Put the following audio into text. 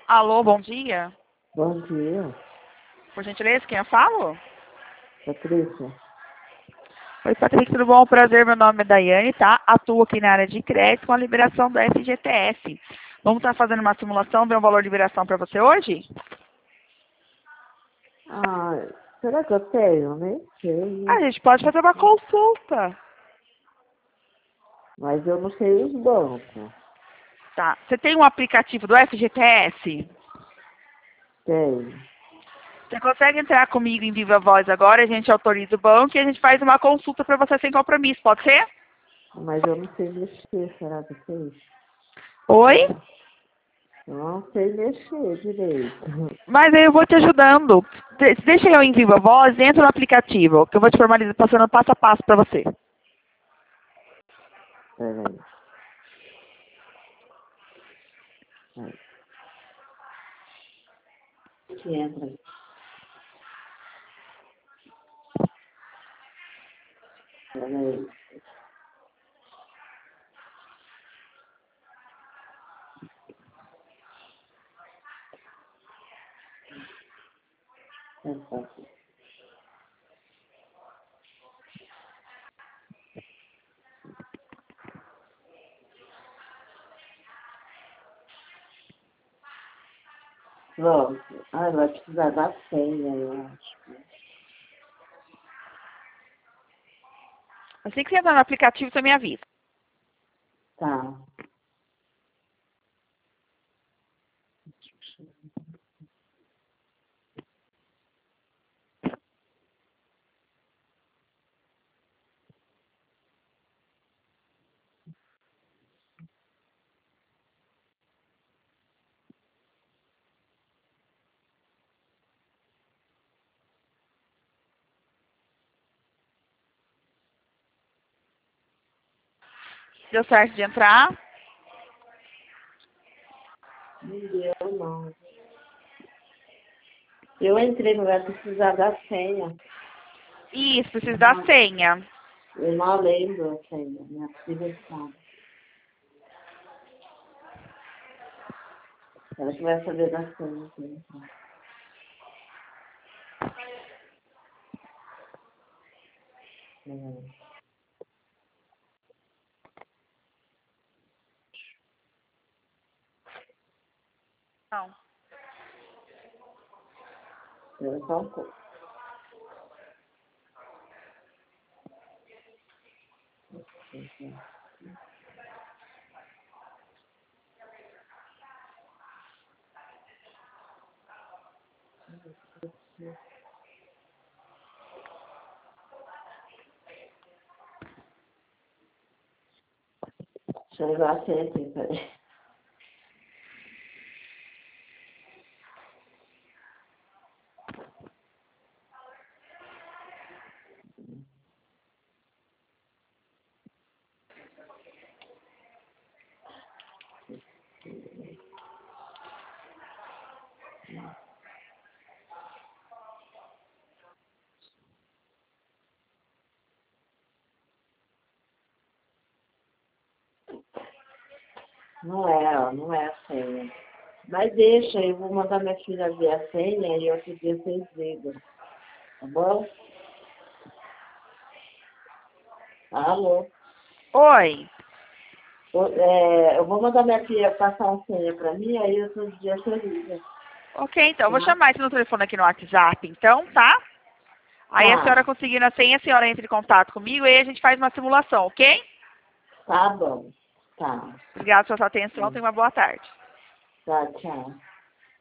Alô, bom dia. Bom dia, Por gentileza, quem eu falo? Patrícia. Oi, Patrícia, tudo bom? Prazer, meu nome é Daiane, tá? Atuo aqui na área de crédito com a liberação do FGTS. Vamos estar fazendo uma simulação, ver um valor de liberação para você hoje? Ah, será que eu tenho? Nem A sei. gente pode fazer uma consulta. Mas eu não sei os bancos. Tá. Você tem um aplicativo do FGTS? Tenho. Você consegue entrar comigo em Viva Voz agora? A gente autoriza o banco e a gente faz uma consulta para você sem compromisso, pode ser? Mas eu não sei mexer, será que eu sei? Oi? Eu não sei mexer direito. Mas aí eu vou te ajudando. Deixa eu em Viva Voz, entra no aplicativo, que eu vou te formalizar, passando passo a passo para você. Peraí. Que entra. Peraí. Pronto. Ah, vai precisar da senha, eu acho. Assim que você entrar no aplicativo, você me avisa. Tá. Deu certo de entrar? Não deu, não. Eu entrei, mas vai precisar da senha. Isso, precisa da senha. Eu não lembro a senha. Minha filha sabe. Ela que vai saber da senha. Não. Espera só um pouco. Deixa eu levar a senha aqui, peraí. Não é, ó, não é a senha. Mas deixa, eu vou mandar minha filha ver a senha e outro dia vocês ligam. Tá bom? Alô? Oi. Eu vou mandar minha filha passar a senha pra mim, aí outro dia você liga. Ok, então, eu vou Tá? chamar esse no telefone aqui no WhatsApp, então, tá? Aí a senhora Tá, conseguindo a senha, a senhora entra em contato comigo e aí a gente faz uma simulação, ok? tá bom. Tá. Obrigada pela sua atenção, tenha uma boa tarde. Tá, tchau.